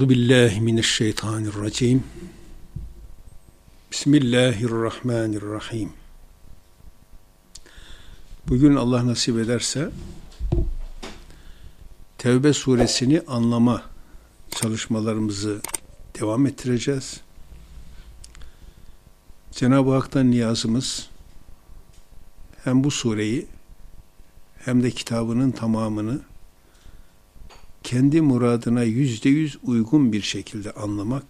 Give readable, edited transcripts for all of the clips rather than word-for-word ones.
Euzu billahi mineşşeytanirracim. Bismillahirrahmanirrahim. Bugün Allah nasip ederse Tevbe suresini anlama çalışmalarımızı devam ettireceğiz. Cenab-ı Hak'tan niyazımız hem bu sureyi hem de kitabının tamamını kendi muradına %100 uygun bir şekilde anlamak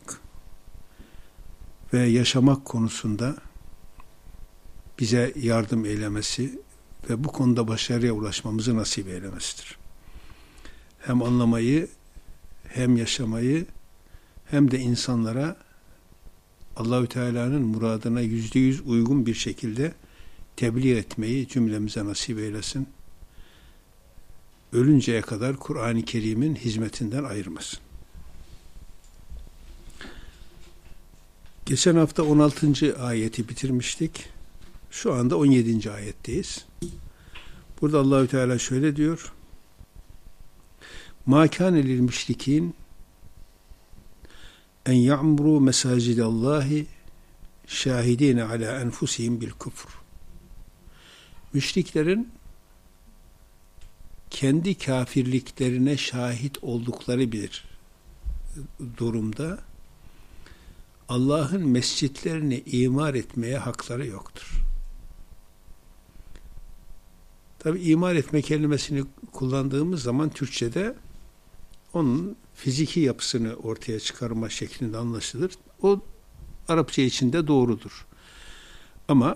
ve yaşamak konusunda bize yardım eylemesi ve bu konuda başarıya ulaşmamızı nasip eylemesidir. Hem anlamayı, hem yaşamayı, hem de insanlara Allahü Teala'nın muradına %100 uygun bir şekilde tebliğ etmeyi cümlemize nasip eylesin. Ölünceye kadar Kur'an-ı Kerim'in hizmetinden ayırmasın. Geçen hafta 16. ayeti bitirmiştik. Şu anda 17. ayetteyiz. Burada Allahü Teala şöyle diyor: "Mâ kâne lil müşrikîn en ya'muru mesâcidallâhi şâhidîne alâ enfusihim bil küfr." Müşriklerin kendi kafirliklerine şahit oldukları bir durumda Allah'ın mescitlerini imar etmeye hakları yoktur. Tabi imar etme kelimesini kullandığımız zaman Türkçe'de onun fiziki yapısını ortaya çıkarma şeklinde anlaşılır. O Arapça içinde doğrudur. Ama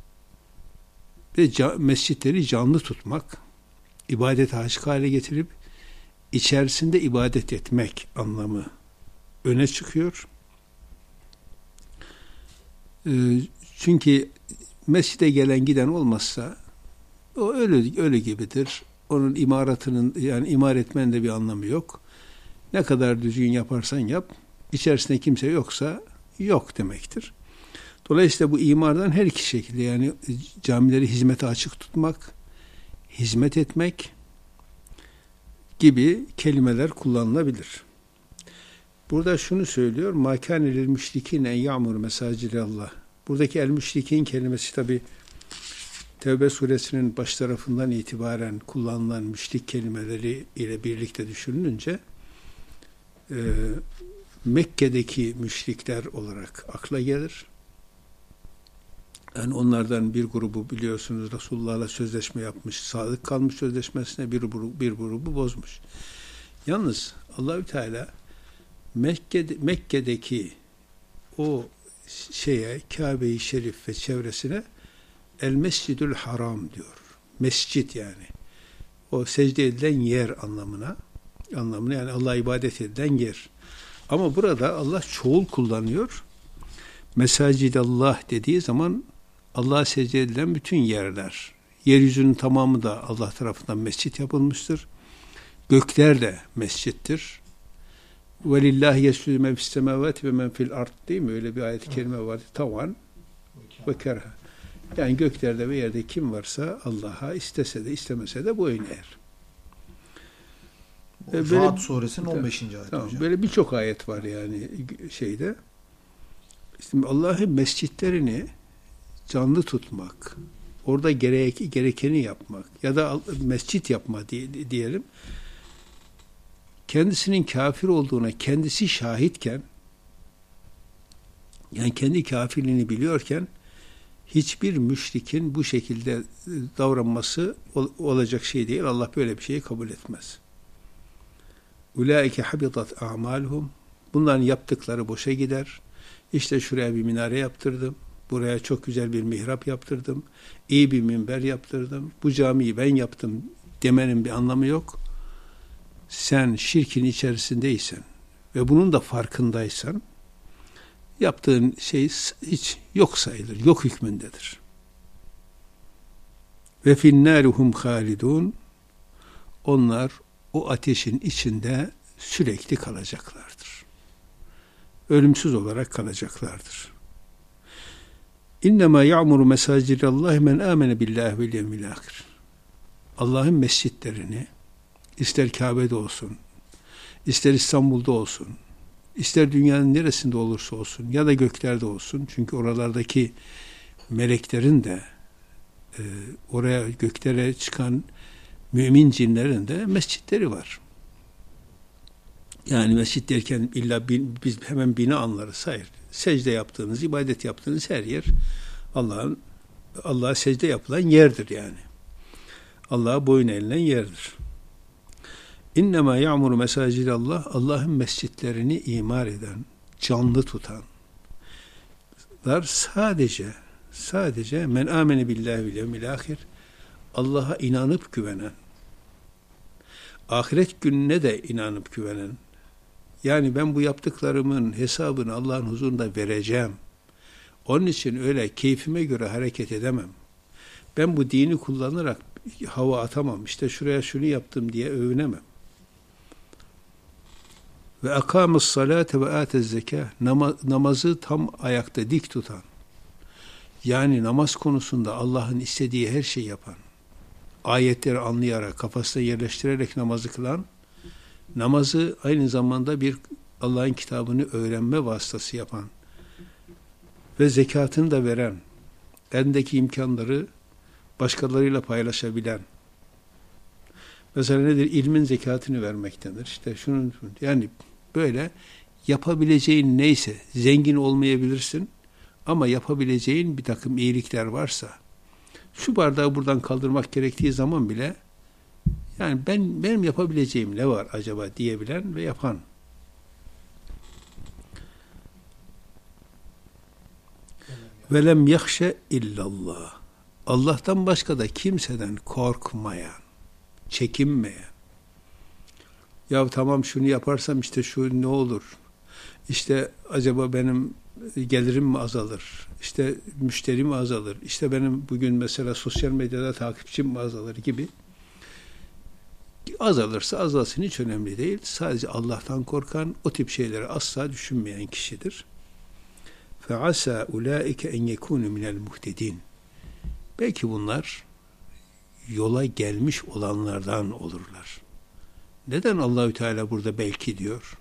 mescitleri canlı tutmak, ibadete aşık hale getirip içerisinde ibadet etmek anlamı öne çıkıyor. Çünkü mescide gelen giden olmazsa o öyle gibidir. Onun imaratının, yani imar etmenin de bir anlamı yok. Ne kadar düzgün yaparsan yap, içerisinde kimse yoksa yok demektir. Dolayısıyla bu imardan her iki şekilde, yani camileri hizmete açık tutmak, hizmet etmek gibi kelimeler kullanılabilir. Burada şunu söylüyor: "Mâ kâne lil müşrikîn en ya'muru mesâcidallah." Buradaki el müşrikin kelimesi tabi Tevbe suresinin baş tarafından itibaren kullanılan müşrik kelimeleri ile birlikte düşünülünce Mekke'deki müşrikler olarak akla gelir. Yani onlardan bir grubu biliyorsunuz Resulullah'la sözleşme yapmış, sadık kalmış sözleşmesine, bir grubu bozmuş. Yalnız Allahü Teala Mekke'deki o Kabe-i Şerif ve çevresine El Mescidül Haram diyor. Mescit, yani o secde edilen yer anlamına yani Allah'a ibadet edilen yer. Ama burada Allah çoğul kullanıyor. Mesacidallah dediği zaman Allah'a secde edilen bütün yerler, yeryüzünün tamamı da Allah tarafından mescit yapılmıştır. Gökler de mescittir. وَلِلَّهِ يَسْجُدُ مَنْ فِي السَّمَاوَاتِ وَمَنْ فِي الْأَرْضِ, değil mi? Öyle bir ayet-i kerime var. Tavan ve kerha. Yani göklerde ve yerde kim varsa Allah'a istese de istemese de boyun eğer. Ra'd suresinin 15. ayeti tamam, hocam. böyle birçok ayet var yani şeyde. İşte Allah'ın mescitlerini canlı tutmak, orada gerekeni yapmak ya da mescit yapma diyelim. Kendisinin kafir olduğuna kendisi şahitken, yani kendi kafirliğini biliyorken hiçbir müşrikin bu şekilde davranması olacak şey değil. Allah böyle bir şeyi kabul etmez. Ulaike habitat a'maluhum. Bunların yaptıkları boşa gider. İşte şuraya bir minare yaptırdım. Buraya çok güzel bir mihrap yaptırdım. İyi bir minber yaptırdım. Bu camiyi ben yaptım demenin bir anlamı yok. Sen şirkin içerisindeysen ve bunun da farkındaysan yaptığın şey hiç yok sayılır. Yok hükmündedir. Ve finnâruhum hâlidûn. Onlar o ateşin içinde sürekli kalacaklardır. Ölümsüz olarak kalacaklardır. İnnemâ ya'muru mesâcidallâhi men âmene billâhi vel yevmil âhir. Allah'ın mescitlerini, ister Kabe'de olsun, ister İstanbul'da olsun, İster dünyanın neresinde olursa olsun ya da göklerde olsun. Çünkü oralardaki meleklerin de oraya göklere çıkan mümin cinlerin de mescitleri var. Yani mescit derken illa biz hemen bina anlarız. Hayır. Secde yaptığınız, ibadet yaptığınız her yer Allah'a secde yapılan yerdir yani. Allah'a boyun eğilen yerdir. İnnemâ ya'muru mesâcidallah, Allah'ın mescitlerini imar eden, canlı tutanlar sadece men amene billahi vel yevmil ahir, Allah'a inanıp güvenen, ahiret gününe de inanıp güvenen, yani ben bu yaptıklarımın hesabını Allah'ın huzurunda vereceğim. Onun için öyle keyfime göre hareket edemem. Ben bu dini kullanarak hava atamam. İşte şuraya şunu yaptım diye övünemem. Ve akamus salate ve atez zeka, namazı tam ayakta dik tutan, yani namaz konusunda Allah'ın istediği her şeyi yapan, ayetleri anlayarak, kafasına yerleştirerek namazı kılan, namazı aynı zamanda bir Allah'ın kitabını öğrenme vasıtası yapan ve zekatını da veren, elindeki imkanları başkalarıyla paylaşabilen. Mesela nedir? İlmin zekatını vermektendir. İşte şunun, yani böyle yapabileceğin neyse, zengin olmayabilirsin ama yapabileceğin bir takım iyilikler varsa, şu bardağı buradan kaldırmak gerektiği zaman bile, yani benim yapabileceğim ne var acaba diyebilen ve yapan. Velem yahşe illallah. Allah'tan başka da kimseden korkmayan, çekinmeyen. Ya tamam şunu yaparsam işte şu ne olur? İşte acaba benim gelirim mi azalır? İşte müşterim mi azalır? İşte benim bugün mesela sosyal medyada takipçim mi azalır gibi. Azalırsa azalsın, hiç önemli değil. Sadece Allah'tan korkan, o tip şeyleri asla düşünmeyen kişidir. فَعَسَى اُولَٰئِكَ اَنْ يَكُونُ مِنَ الْمُهْتَدِينَ. Belki bunlar yola gelmiş olanlardan olurlar. Neden Allahü Teala burada belki diyor?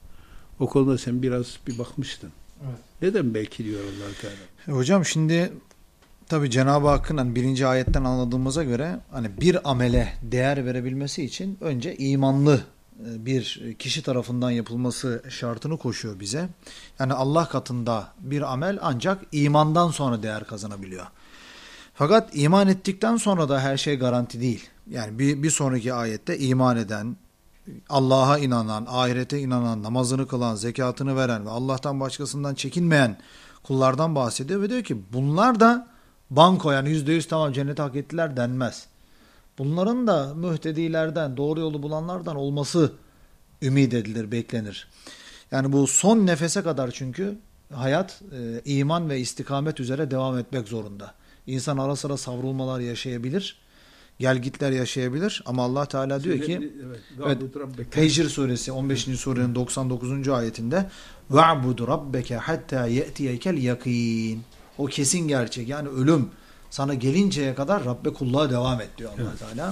O konuda sen biraz bir bakmıştın. Evet. Neden belki diyor Allahü Teala? Hocam şimdi tabii Cenab-ı Hakk'ın hani 1. ayetten anladığımıza göre hani bir amele değer verebilmesi için önce imanlı bir kişi tarafından yapılması şartını koşuyor bize. Yani Allah katında bir amel ancak imandan sonra değer kazanabiliyor. Fakat iman ettikten sonra da her şey garanti değil. Yani bir sonraki ayette iman eden, Allah'a inanan, ahirete inanan, namazını kılan, zekatını veren ve Allah'tan başkasından çekinmeyen kullardan bahsediyor ve diyor ki bunlar da banko, yani %100 tamam cenneti hak ettiler denmez. Bunların da mühtedilerden, doğru yolu bulanlardan olması ümit edilir, beklenir. Yani bu son nefese kadar çünkü hayat iman ve istikamet üzere devam etmek zorunda. İnsan ara sıra savrulmalar yaşayabilir, gelgitler yaşayabilir ama Allah Teala diyor ki evet, Fecr suresi 15. surenin 99. ayetinde وَعْبُدُ رَبَّكَ حَتَّى يَأْتِيَكَ الْيَقِينَ. O kesin gerçek, yani ölüm sana gelinceye kadar Rabbe kulluğa devam et diyor Allah Teala.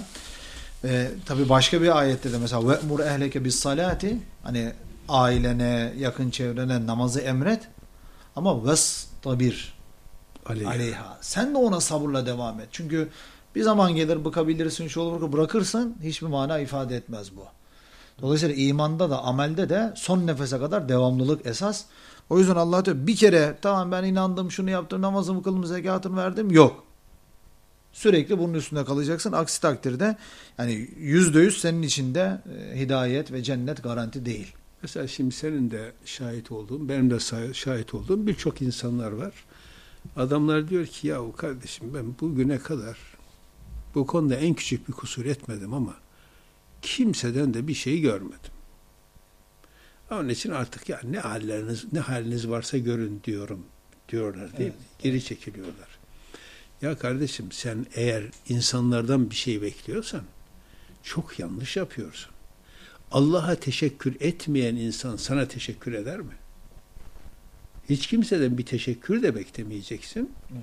Tabi başka bir ayette de mesela وَأْمُرْ اَهْلَكَ بِالصَّلَاتِ, hani ailene, yakın çevrene namazı emret ama وَاسْطَبِرْ aleyha. Sen de ona sabırla devam et. Çünkü bir zaman gelir bıkabilirsin, şu olur, bırakırsın, hiçbir mana ifade etmez bu. Dolayısıyla imanda da amelde de son nefese kadar devamlılık esas. O yüzden Allah diyor bir kere tamam ben inandım, şunu yaptım, namazımı kıldım, zekatımı verdim, yok. Sürekli bunun üstünde kalacaksın. Aksi takdirde yani %100 senin içinde hidayet ve cennet garanti değil. Mesela şimdi senin de şahit olduğun, benim de şahit olduğum birçok insanlar var. Adamlar diyor ki yahu kardeşim ben bugüne kadar bu konuda en küçük bir kusur etmedim ama kimseden de bir şey görmedim. Onun için artık ya ne haliniz varsa görün diyorlar değil mi? Geri çekiliyorlar. Ya kardeşim sen eğer insanlardan bir şey bekliyorsan çok yanlış yapıyorsun. Allah'a teşekkür etmeyen insan sana teşekkür eder mi? Hiç kimseden bir teşekkür de beklemeyeceksin. Evet.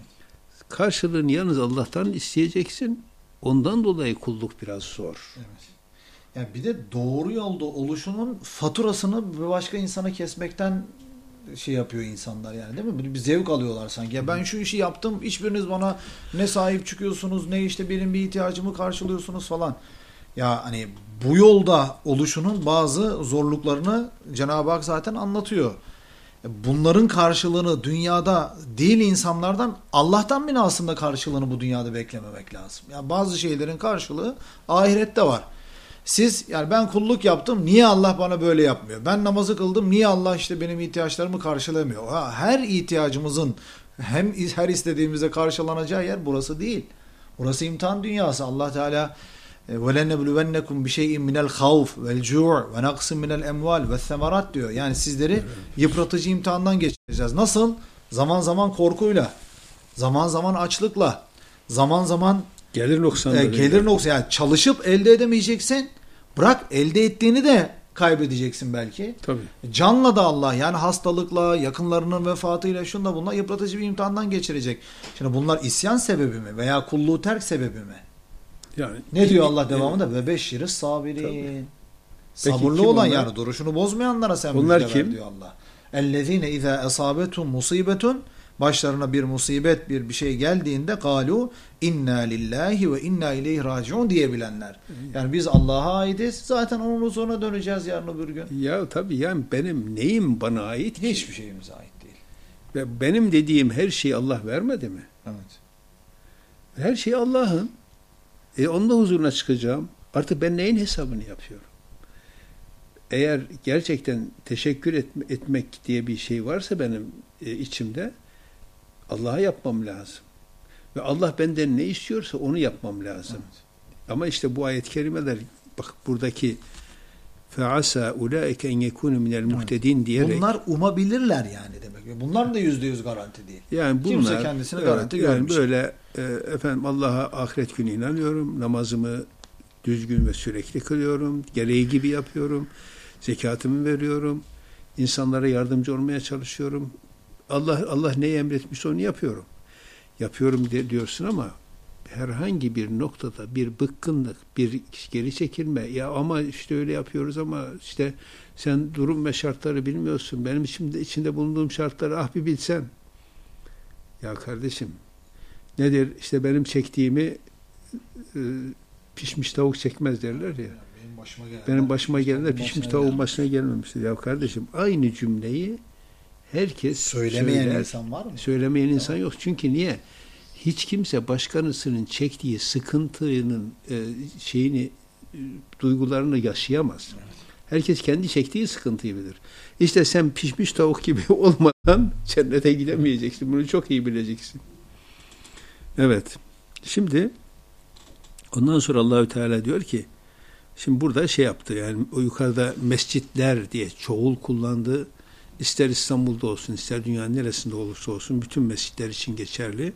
Karşılığını yalnız Allah'tan isteyeceksin. Ondan dolayı kulluk biraz zor. Evet. Yani bir de doğru yolda oluşunun faturasını bir başka insana kesmekten şey yapıyor insanlar yani, değil mi? Bir zevk alıyorlar sanki. Ya ben şu işi yaptım, hiçbiriniz bana ne sahip çıkıyorsunuz, ne işte benim bir ihtiyacımı karşılıyorsunuz falan. Ya hani bu yolda oluşunun bazı zorluklarını Cenab-ı Hak zaten anlatıyor. Bunların karşılığını dünyada değil insanlardan, Allah'tan bile aslında karşılığını bu dünyada beklememek lazım. Yani bazı şeylerin karşılığı ahirette var. Siz yani ben kulluk yaptım, niye Allah bana böyle yapmıyor? Ben namazı kıldım, niye Allah işte benim ihtiyaçlarımı karşılamıyor? Her ihtiyacımızın hem her istediğimizde karşılanacağı yer burası değil. Burası imtihan dünyası. Allah Teala وَلَنَّبْلُوَنَّكُمْ بِشَيْءٍ مِنَ الْخَوْفِ وَالْجُوعِ وَنَقْسٍ مِنَ الْاَمْوَالِ وَالثَّمَرَاتِ diyor. Yani sizleri yıpratıcı imtihandan geçireceğiz. Nasıl? Zaman zaman korkuyla, zaman zaman açlıkla, zaman zaman gelir noksanları. Yani çalışıp elde edemeyeceksin. Bırak elde ettiğini de kaybedeceksin belki. Tabii. Canla da Allah yani hastalıkla, yakınlarının vefatıyla, şunla bunla yıpratıcı bir imtihandan geçirecek. Şimdi bunlar isyan sebebi mi veya kulluğu terk sebebi mi? Yani ne diyor Allah devamında? Ve beşşiriz sabirin. Sabırlı kim olan onlar? Yani duruşunu bozmayanlara sen onlar müjde kim? ver diyor Allah. Ellezine izâ esâbetum musibetun, başlarına bir musibet, bir şey geldiğinde galu inna lillahi ve inna ileyhi raciun diyebilenler. Yani biz Allah'a aitiz. Zaten onun huzuruna döneceğiz yarın öbür gün. Ya tabii yani benim neyim bana ait ki? Hiçbir şeyimize ait değil. Ve benim dediğim her şeyi Allah vermedi mi? Evet. Her şey Allah'ın. Onun da huzuruna çıkacağım. Artık ben neyin hesabını yapıyorum? Eğer gerçekten teşekkür etmek diye bir şey varsa benim içimde, Allah'a yapmam lazım. Ve Allah benden ne istiyorsa onu yapmam lazım. Evet. Ama işte bu ayet-i kerimeler, bak buradaki فَعَسَى اُولَٰئِكَ اَنْ يَكُونُ مِنَ الْمُهْتَد۪ينَ diyerek. Bunlar umabilirler yani demek. Bunlar da %100 garanti değil. Yani bunlar, kimse kendisine garanti görmüş. Yani böyle efendim Allah'a ahiret günü inanıyorum. Namazımı düzgün ve sürekli kılıyorum. Gereği gibi yapıyorum. Zekatımı veriyorum. İnsanlara yardımcı olmaya çalışıyorum. Allah neyi emretmişse onu yapıyorum. Yapıyorum diyorsun ama herhangi bir noktada bir bıkkınlık, bir geri çekilme, ya ama işte öyle yapıyoruz ama işte sen durum ve şartları bilmiyorsun. Benim içinde bulunduğum şartları bir bilsen. Ya kardeşim, nedir? İşte benim çektiğimi pişmiş tavuk çekmez derler ya. Benim başıma gelen de pişmiş tavuğun başına gelmemiştir. Ya kardeşim, aynı cümleyi herkes söylemeyen söyler. İnsan var mı? Söylemeyen insan yok. Çünkü niye? Hiç kimse başkasının çektiği sıkıntının duygularını yaşayamaz. Evet. Herkes kendi çektiği sıkıntıyı bilir. İşte sen pişmiş tavuk gibi olmadan cennete gidemeyeceksin. Bunu çok iyi bileceksin. Evet. Şimdi ondan sonra Allahü Teala diyor ki, şimdi burada şey yaptı, yani o yukarıda mescitler diye çoğul kullandı. İster İstanbul'da olsun, ister dünyanın neresinde olursa olsun bütün mescitler için geçerli.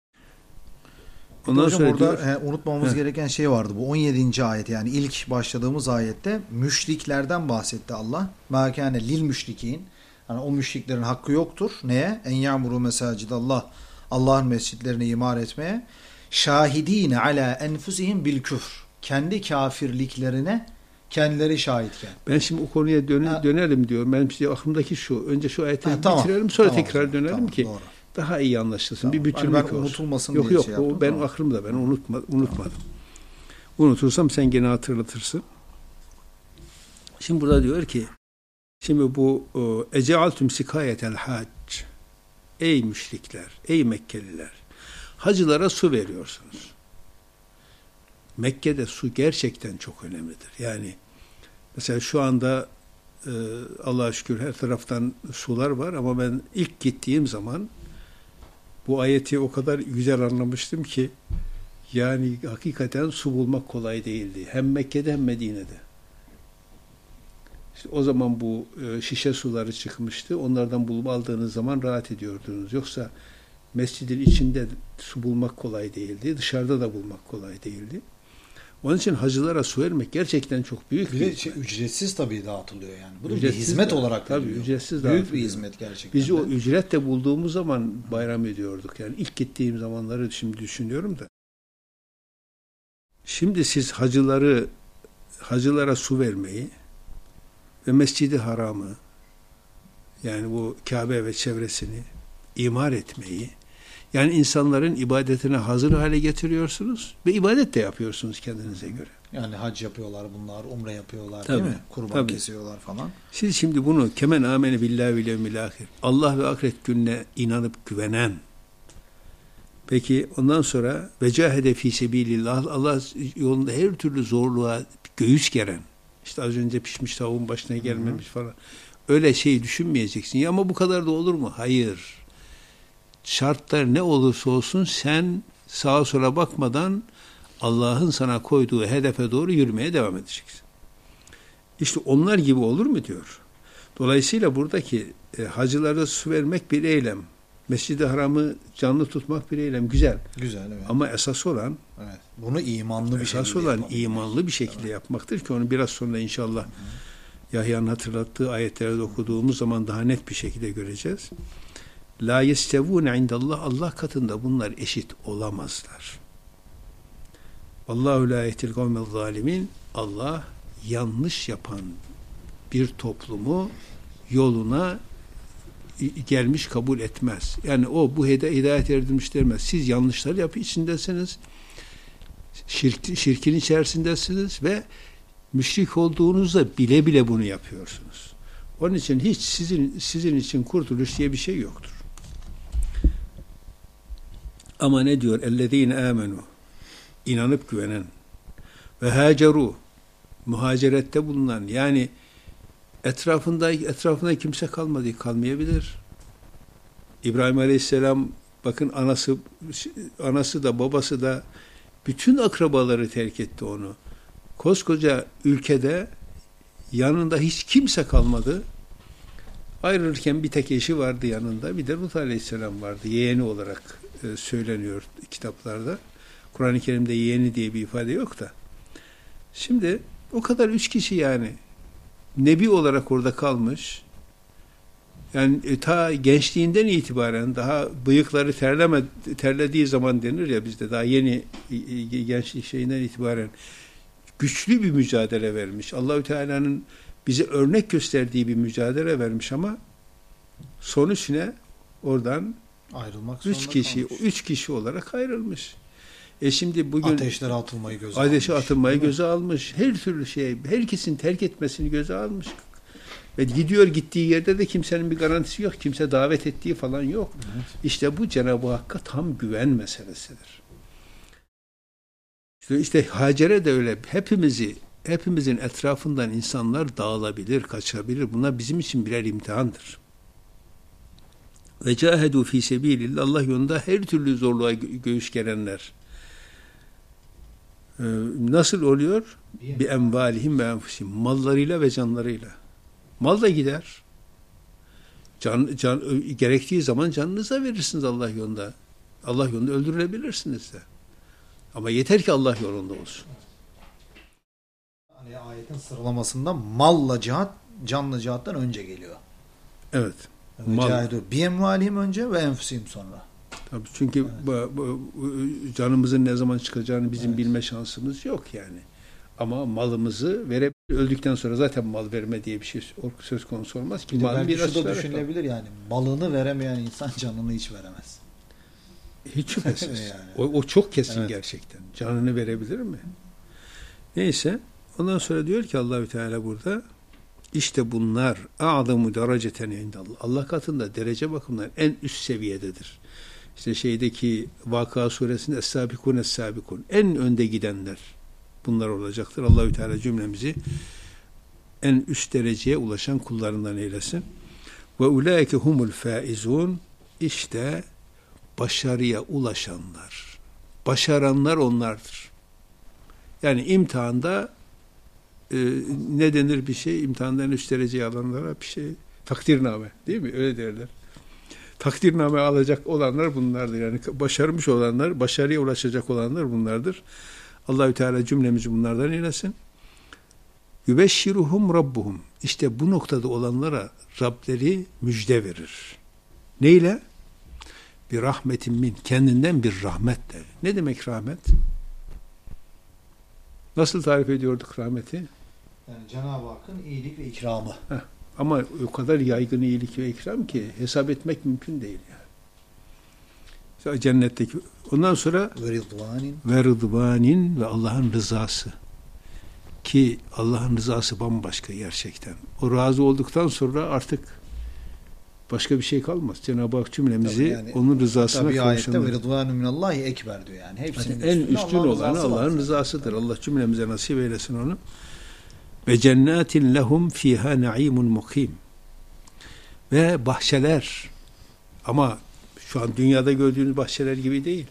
Ondan sonra burada unutmamamız gereken şey vardı. Bu 17. ayet, yani ilk başladığımız ayette müşriklerden bahsetti Allah. Mâ kâne lil müşrikin. Yani o müşriklerin hakkı yoktur. Neye? En ya'muru mesacidallah. Allah'ın mescitlerini imar etmeye. Şahidîne alâ enfusihim bil küfr. Kendi kafirliklerine kendileri şahitken. Ben şimdi o konuya dönerim diyorum. Benim işte aklımdaki şu. Önce şu ayetleri bitirelim, sonra tekrar dönelim ki doğru. Daha iyi anlaşılsın. Bir bütünlük olsun. Unutulmasın yok, diye şey yaptım. Yok, benim aklımda. Ben unutmadım. Unutursam sen gene hatırlatırsın. Şimdi burada diyor ki, şimdi bu ecealtum sikayetel hac. Ey müşrikler, ey Mekkeliler, hacılara su veriyorsunuz. Mekke'de su gerçekten çok önemlidir. Yani mesela şu anda Allah'a şükür her taraftan sular var ama ben ilk gittiğim zaman bu ayeti o kadar güzel anlamıştım ki, yani hakikaten su bulmak kolay değildi. Hem Mekke'de hem Medine'de. İşte o zaman bu şişe suları çıkmıştı. Onlardan bulup aldığınız zaman rahat ediyordunuz. Yoksa mescidin içinde su bulmak kolay değildi. Dışarıda da bulmak kolay değildi. Onun için hacılara su vermek gerçekten çok büyük bir hizmet. Ücretsiz tabii dağıtılıyor yani. Bu bir hizmet olarak tabii ücretsiz büyük bir hizmet gerçekten. Biz o ücretle bulduğumuz zaman bayram ediyorduk. Yani ilk gittiğim zamanları şimdi düşünüyorum da. Şimdi siz hacıları hacılara su vermeyi ve Mescid-i Haram'ı, yani bu Kabe ve çevresini imar etmeyi, yani insanların ibadetine hazır hale getiriyorsunuz ve ibadet de yapıyorsunuz kendinize göre. Yani hac yapıyorlar bunlar, umre yapıyorlar, Tabii, değil mi? Kurban kesiyorlar falan. Siz şimdi bunu kemen amene billahi vel yevmil ahir, Allah ve ahiret gününe inanıp güvenen, peki ondan sonra ve cahede fî sebilillah, Allah yolunda her türlü zorluğa göğüs geren, işte az önce pişmiş tavuğun başına gelmemiş falan, öyle şey düşünmeyeceksin. Ya ama bu kadar da olur mu? Hayır. Şartlar ne olursa olsun sen sağa sola bakmadan Allah'ın sana koyduğu hedefe doğru yürümeye devam edeceksin. İşte onlar gibi olur mu diyor. Dolayısıyla buradaki hacılara su vermek bir eylem. Mescid-i Haram'ı canlı tutmak bir eylem. Güzel. Güzel, evet. Ama esas olan, evet, bunu imanlı bir şekilde imanlı bir şekilde yapmaktır ki onu biraz sonra inşallah Yahya'nın hatırlattığı ayetlerde okuduğumuz zaman daha net bir şekilde göreceğiz. La yestevûne indallah, Allah katında bunlar eşit olamazlar. Vallahu la yehdil kavmel zalimin, Allah yanlış yapan bir toplumu yoluna gelmiş kabul etmez. Yani o bu hidayet edilmiş demez. Siz yanlışlar içindesiniz. Şirkin içerisindesiniz ve müşrik olduğunuzda bile bile bunu yapıyorsunuz. Onun için hiç sizin için kurtuluş diye bir şey yoktur. Ama ne diyor? Ellezîne âmenû, inanıp güvenen ve hâcerû, muhacerette bulunan, yani etrafında kimse kalmayabilir. İbrahim Aleyhisselam, bakın anası da babası da bütün akrabaları terk etti onu. Koskoca ülkede yanında hiç kimse kalmadı. Ayrılırken bir tek eşi vardı yanında. Bir de Lut Aleyhisselam vardı. Yeğeni olarak söyleniyor kitaplarda. Kur'an-ı Kerim'de yeğeni diye bir ifade yok da. Şimdi o kadar 3 kişi yani. Nebi olarak orada kalmış. Yani ta gençliğinden itibaren, daha bıyıkları terlediği zaman denir ya bizde, daha yeni gençlik şeyinden itibaren güçlü bir mücadele vermiş. Allahü Teala'nın bize örnek gösterdiği bir mücadele vermiş ama sonuç ne? Oradan ayrılmak 3 kişi olarak ayrılmış. Şimdi bugün ateşlere atılmayı göze almış. Her türlü şey, herkesin terk etmesini göze almış. Ve gidiyor, gittiği yerde de kimsenin bir garantisi yok. Kimse davet ettiği falan yok. Evet. İşte bu Cenab-ı Hakk'a tam güven meselesidir. İşte Hacer'e de öyle. Hepimizin etrafından insanlar dağılabilir, kaçabilir. Bunlar bizim için birer imtihandır. Ve cahedu fî sebîlillah, Allah yolunda her türlü zorluğa göğüs gerenler. Nasıl oluyor? Bi envalihim ve enfusihim, mallarıyla ve canlarıyla. Mal da gider. Gerektiği zaman canınıza verirsiniz Allah yolunda. Allah yolunda öldürülebilirsiniz de. Ama yeter ki Allah yolunda olsun. Hani ayetin sıralamasında malla cihat, canlı cihattan önce geliyor. Evet. Bir emvalihim önce ve enfusihim sonra. Tabii, çünkü bu canımızın ne zaman çıkacağını bizim bilme şansımız yok yani. Ama malımızı öldükten sonra zaten mal verme diye bir şey söz konusu olmaz ki. Belki şu da düşünülebilir yani. Malını veremeyen insan canını hiç veremez. Hiç şüphesiz. Yani. O çok kesin gerçekten. Canını verebilir mi? Neyse. Ondan sonra diyor ki Allahü Teala burada, işte bunlar a'zamu dereceten indallah. Allah katında derece bakımından en üst seviyededir. İşte şeydeki Vakıa suresinde es-sabikun es-sabikun, en önde gidenler bunlar olacaktır. Allahü Teala cümlemizi en üst dereceye ulaşan kullarından eylesin. Ve ulaike humul faizun, işte başarıya ulaşanlar, başaranlar onlardır. Yani imtihanda ne denir bir şey? İmtihandan üst dereceye alanlara bir şey, takdirname değil mi? Öyle derler. Takdirname alacak olanlar bunlardır. Yani başarmış olanlar, başarıya ulaşacak olanlar bunlardır. Allahü Teala cümlemizi bunlardan eylesin. Yübeşşiruhum rabbuhum. İşte bu noktada olanlara Rableri müjde verir. Neyle? Bir rahmetin min. Kendinden bir rahmetle. Ne demek rahmet? Nasıl tarif ediyorduk rahmeti? Yani Cenab-ı Hakk'ın iyilik ve ikramı. Ama o kadar yaygın iyilik ve ikram ki hesap etmek mümkün değil yani. Mesela cennetteki ondan sonra ve rıdvanin ve Allah'ın rızası. Ki Allah'ın rızası bambaşka gerçekten. O razı olduktan sonra artık başka bir şey kalmaz. Cenab-ı Hak cümlemizi yani, onun rızasına kavuşturur. Bir ayette ve rıdvanu minallahi ekber diyor yani. Hepsinin en üstün olanı Allah'ın rızasıdır. Allah cümlemize nasip eylesin onu. Ve cennetin lehum fiha naimun mukim. Ve bahçeler, ama şu an dünyada gördüğünüz bahçeler gibi değil.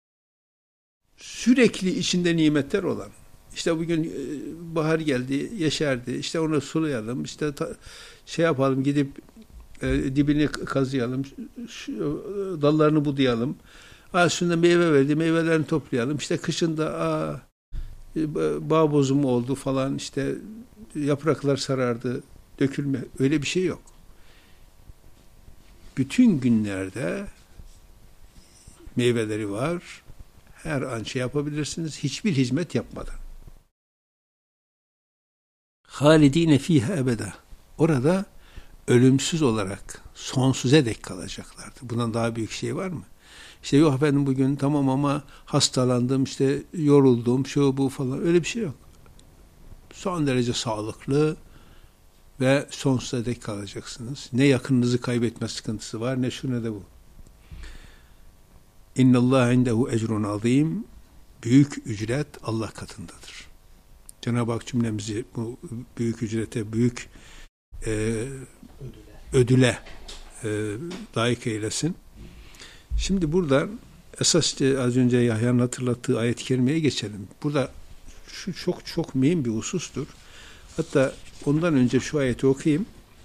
Sürekli içinde nimetler olan. İşte bugün bahar geldi, yeşerdi. İşte onu sulayalım. İşte şey yapalım, gidip dibini kazıyalım. Dallarını budayalım. Aslında meyve verdi, meyvelerini toplayalım. İşte kışında bağ bozumu oldu falan. İşte yapraklar sarardı, dökülme. Öyle bir şey yok. Bütün günlerde meyveleri var. Her an şey yapabilirsiniz. Hiçbir hizmet yapmadan. Halidine fiha ebeda. Orada ölümsüz olarak sonsuza dek kalacaklardı. Bundan daha büyük şey var mı? İşte yok efendim bugün tamam ama hastalandım, işte yoruldum, şu bu falan. Öyle bir şey yok. Son derece sağlıklı ve sonsuza dek kalacaksınız. Ne yakınınızı kaybetme sıkıntısı var, ne şu ne de bu. İnnallâhe indehu ecrun azîm. Büyük ücret Allah katındadır. Cenab-ı Hak cümlemizi bu büyük ücrete, büyük ödüle layık eylesin. Şimdi burada esas az önce Yahya'nın hatırlattığı ayet-i kerimeye geçelim. Burada şu çok mühim bir husustur. Hatta ondan önce şu ayeti okuyayım.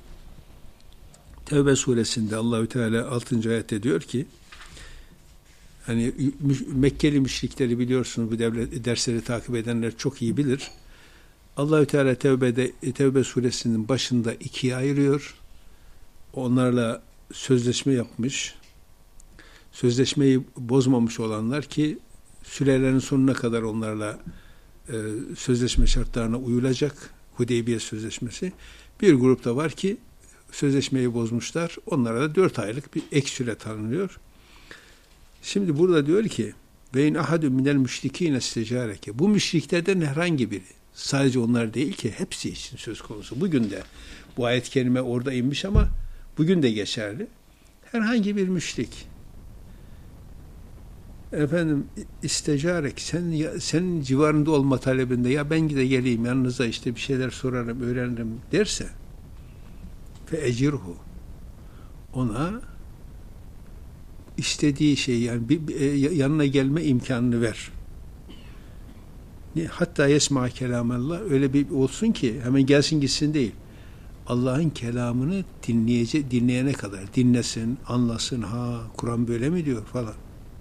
Tevbe suresinde Allahü Teala 6. ayette diyor ki, hani Mekkeli müşrikleri biliyorsunuz, bu dersleri takip edenler çok iyi bilir. Allahü Teala Tevbe suresinin başında ikiye ayırıyor. Onlarla sözleşme yapmış. Sözleşmeyi bozmamış olanlar ki sürelerin sonuna kadar onlarla sözleşme şartlarına uyulacak. Hudeybiye Sözleşmesi. Bir grupta var ki sözleşmeyi bozmuşlar. Onlara da 4 aylık bir ek süre tanınıyor. Şimdi burada diyor ki ve in ahadun minel müşrikîne istecareke. Bu müşriklerden herhangi biri. Sadece onlar değil ki, hepsi için söz konusu. Bugün de bu ayet-i kerime orada inmiş ama bugün de geçerli. Herhangi bir müşrik efendim istecarek senin civarında olma talebinde, ya ben de geleyim yanınıza, işte bir şeyler sorarım, öğrenirim derse fe ecirhu, ona istediği şey, yani yanına gelme imkanını ver. Hatta yesma kelamallah, öyle bir olsun ki hemen gelsin gitsin değil. Allah'ın kelamını dinleyene kadar dinlesin, anlasın. Ha, Kur'an böyle mi diyor falan.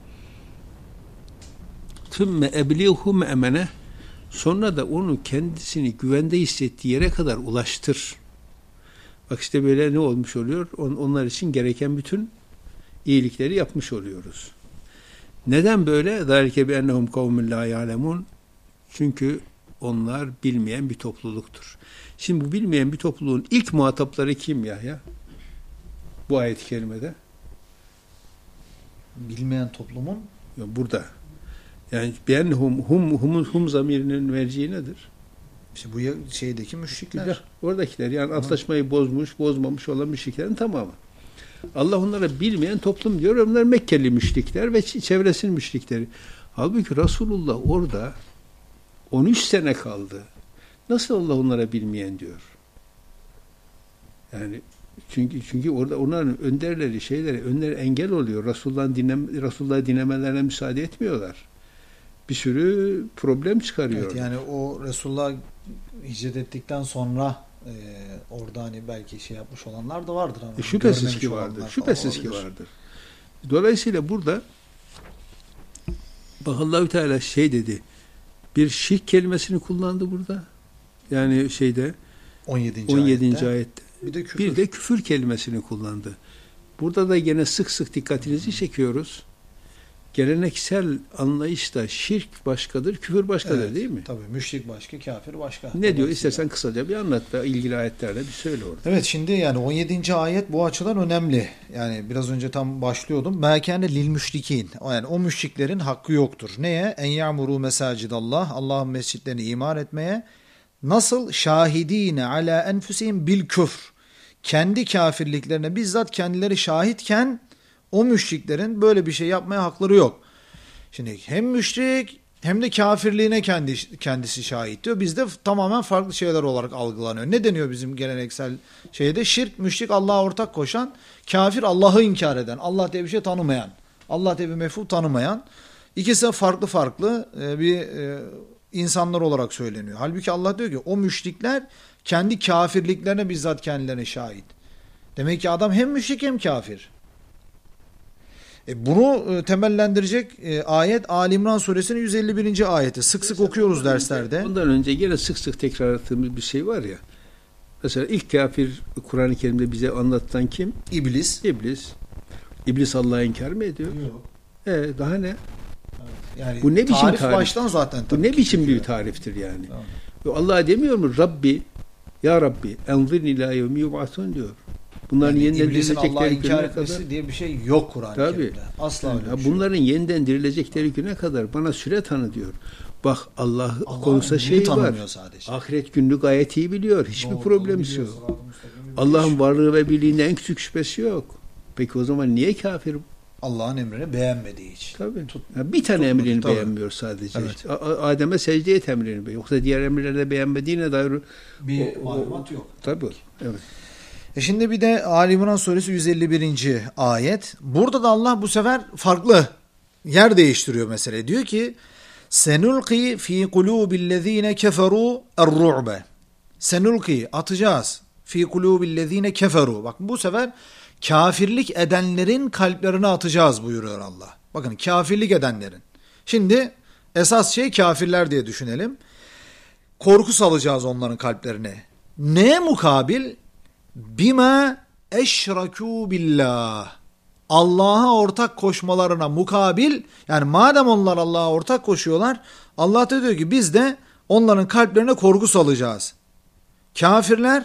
Tümme ebliğhu me'mene, sonra da onu kendisini güvende hissettiği yere kadar ulaştır. Bak işte böyle ne olmuş oluyor? Onlar için gereken bütün iyilikleri yapmış oluyoruz. Neden böyle? Zalike bi ennehum kavmun la ya'lemun. Çünkü onlar bilmeyen bir topluluktur. Şimdi bu bilmeyen bir topluluğun ilk muhatapları kim Yahya? Bu ayet-i kerimede. Bilmeyen toplumun? Burada. Yani hum zamirinin merciği nedir? İşte bu şeydeki müşrikler. Oradakiler, yani antlaşmayı bozmamış olan müşriklerin tamamı. Allah onlara bilmeyen toplum diyor. Onlar Mekkeli müşrikler ve çevresinin müşrikleri. Halbuki Resulullah orada 13 sene kaldı. Nasıl Allah onlara bilmeyen diyor? Yani çünkü orada onların önderleri, önleri engel oluyor. Resulullah'ı dinlemelerine müsaade etmiyorlar. Bir sürü problem çıkarıyor. Evet, yani o Resulullah hicret ettikten sonra orada hani belki şey yapmış olanlar da vardır ama şüphesiz ki vardır. Şüphesiz ki vardır. Dolayısıyla burada bak Allahü Teala şey dedi. Bir şirk kelimesini kullandı burada. Yani 17. ayette. Bir de küfür kelimesini kullandı. Burada da gene sık sık dikkatinizi çekiyoruz. geleneksel anlayışta şirk başkadır, küfür başkadır, Evet, değil mi? tabii müşrik başka, kafir başka. Ne diyor? Dolayısıyla- İstersen kısaca bir anlat ve ilgili ayetlerle bir söyle orada. Evet, şimdi yani 17. ayet bu açıdan önemli. Yani biraz önce tam başlıyordum. Mâkâne lil müşrikin. Yani o müşriklerin hakkı yoktur. Neye? En ya'muru mesacidallah. Allah'ın mescitlerini imar etmeye. Nasıl? Şahidine ala enfusihim bil küfr. Kendi kafirliklerine bizzat kendileri şahitken o müşriklerin böyle bir şey yapmaya hakları yok. Şimdi hem müşrik hem de kafirliğine kendisi şahit diyor. Bizde tamamen farklı şeyler olarak algılanıyor. Ne deniyor bizim geleneksel şeyde? Şirk, müşrik, Allah'a ortak koşan, kafir Allah'ı inkar eden, Allah diye bir şey tanımayan, Allah diye bir mefhum tanımayan. İkisi de farklı farklı bir insanlar olarak söyleniyor. Halbuki Allah diyor ki o müşrikler kendi kafirliklerine bizzat kendilerine şahit. Demek ki adam hem müşrik hem kafir. Bunu temellendirecek ayet Ali İmran suresinin 151. ayeti. Sık sık okuyoruz derslerde. Ondan önce gene sık sık tekrar ettiğimiz bir şey var ya. Mesela ilk kafir Kur'an-ı Kerim'de bize anlatılan kim? İblis. İblis. İblis Allah'ı inkar mı ediyor? Yok. Daha ne? Yani Bu ne biçim tarif? baştan zaten tabii. Bu ne biçim çünkü. bir tariftir yani? Tamam. Allah demiyor mu? Rabbi, ya Rabbi, enzirni ila yevmi yub'atun diyor. Bunların Yani yeniden İblisin Allah'ı dirilecekleri inkar güne etmesi kadar. diye bir şey yok Kur'an-ı Tabii. Kerim'de. Asla Yani öyle bir şey bunların yeniden dirilecekleri güne kadar bana süre tanı diyor. Bak Allah Allah konusunda ömrünü şey var. tanımıyor sadece. Ahiret gününü gayet iyi biliyor. Hiçbir Doğru, problemi biliyor, yok. sırat-ı müstakimi Allah'ın biliyor. varlığı ve birliğinde en küçük şüphesi yok. Peki o zaman niye kafir? Allah'ın emrini beğenmediği için. Tabii. Bir tane emrini tabii. beğenmiyor sadece. Evet. İşte Adem'e secde et emrini beğenmiyor. Yoksa diğer emirlerde beğenmediğine dair Bir malumat yok. Tabii. Evet. Şimdi bir de Ali İmran suresi 151. ayet. Burada da Allah bu sefer farklı yer değiştiriyor mesele. Diyor ki senulqi fi kulubillezine keferu er-ru'be. Senulqi atacağız fi kulubillezine keferu. Bak bu sefer kafirlik edenlerin kalplerine atacağız buyuruyor Allah. Bakın kafirlik edenlerin. Şimdi esas şey kafirler diye düşünelim. Korku salacağız onların kalplerine. Neye mukabil? Bima eşrakû billah. Allah'a ortak koşmalarına mukabil, yani madem onlar Allah'a ortak koşuyorlar, Allah da diyor ki biz de onların kalplerine korku salacağız. Kafirler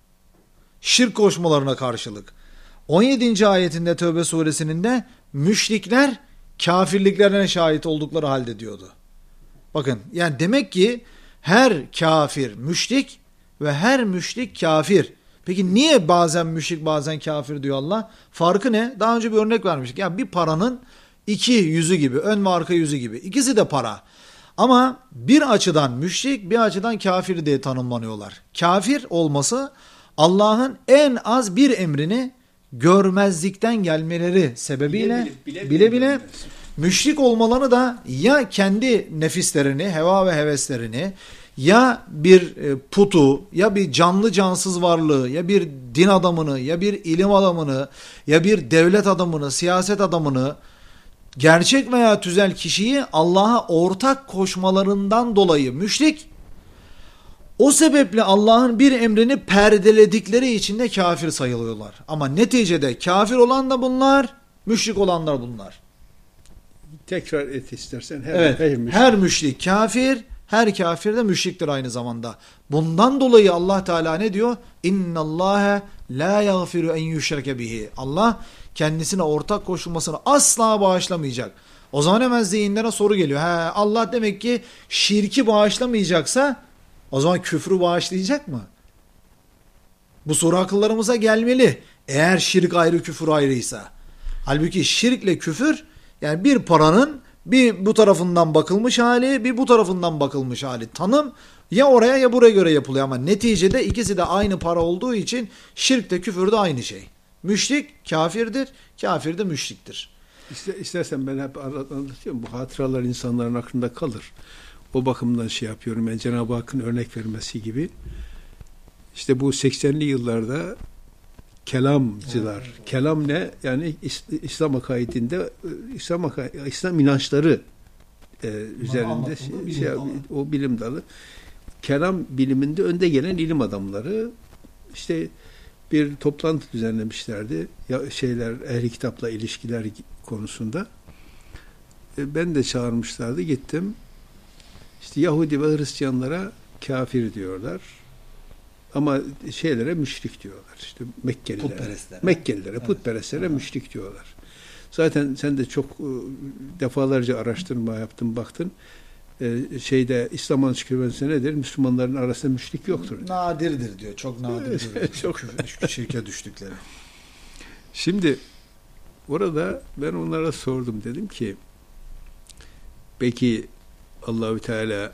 şirk koşmalarına karşılık. 17. ayetinde Tevbe suresinin de müşrikler kafirliklerine şahit oldukları halde diyordu. Bakın yani demek ki her kafir müşrik ve her müşrik kafir. Peki niye bazen müşrik bazen kafir diyor Allah? Farkı ne? Daha önce bir örnek vermiştik. Yani bir paranın iki yüzü gibi, ön ve arka yüzü gibi. İkisi de para. Ama bir açıdan müşrik, bir açıdan kafir diye tanımlanıyorlar. Kafir olması Allah'ın en az bir emrini görmezlikten gelmeleri sebebiyle bile müşrik olmalarını da ya kendi nefislerini, heva ve heveslerini, ya bir putu, ya bir canlı cansız varlığı, ya bir din adamını, ya bir ilim adamını, ya bir devlet adamını, siyaset adamını, gerçek veya tüzel kişiyi Allah'a ortak koşmalarından dolayı müşrik, o sebeple Allah'ın bir emrini perdeledikleri için de kafir sayılıyorlar. Ama neticede kafir olan da bunlar, müşrik olanlar bunlar. Tekrar et istersen. Her müşrik kafir, her kafir de müşriktir aynı zamanda. Bundan dolayı Allah Teala ne diyor? İnnallâhe lâ yagfiru en yüşreke bihi. Allah kendisine ortak koşulmasını asla bağışlamayacak. O zaman hemen zihinlere soru geliyor. Allah demek ki şirki bağışlamayacaksa o zaman küfrü bağışlayacak mı? Bu soru akıllarımıza gelmeli. Eğer şirk ayrı küfür ayrıysa. Halbuki şirkle küfür yani bir paranın bir bu tarafından bakılmış hali, bir bu tarafından bakılmış hali. Tanım ya oraya ya buraya göre yapılıyor ama neticede ikisi de aynı para olduğu için şirk de küfür de aynı şey. Müşrik kafirdir, kafir de müşriktir. İstersen ben hep anlatıyorum. Bu hatıralar insanların aklında kalır. O bakımdan şey yapıyorum. Yani Cenab-ı Hakk'ın örnek vermesi gibi. İşte bu 80'li yıllarda kelamcılar. Kelam ne? Yani İslam akaidinde İslam inançları üzerinde o bilim dalı. Kelam biliminde önde gelen ilim adamları işte bir toplantı düzenlemişlerdi. Ehli kitapla ilişkiler konusunda. ben de çağırmışlardı, gittim. İşte Yahudi ve Hristiyanlara kafir diyorlar. Ama şeylere müşrik diyorlar. İşte Mekkelilere, putperestlere müşrik diyorlar. Zaten sen de çok defalarca araştırma yaptın, baktın. İslam ansiklopedisinde nedir? Müslümanların arasında müşrik yoktur diyor. Nadirdir diyor. Çok nadirdir. Çok şirke düştükleri. Şimdi orada ben onlara sordum, dedim ki peki Allahü Teala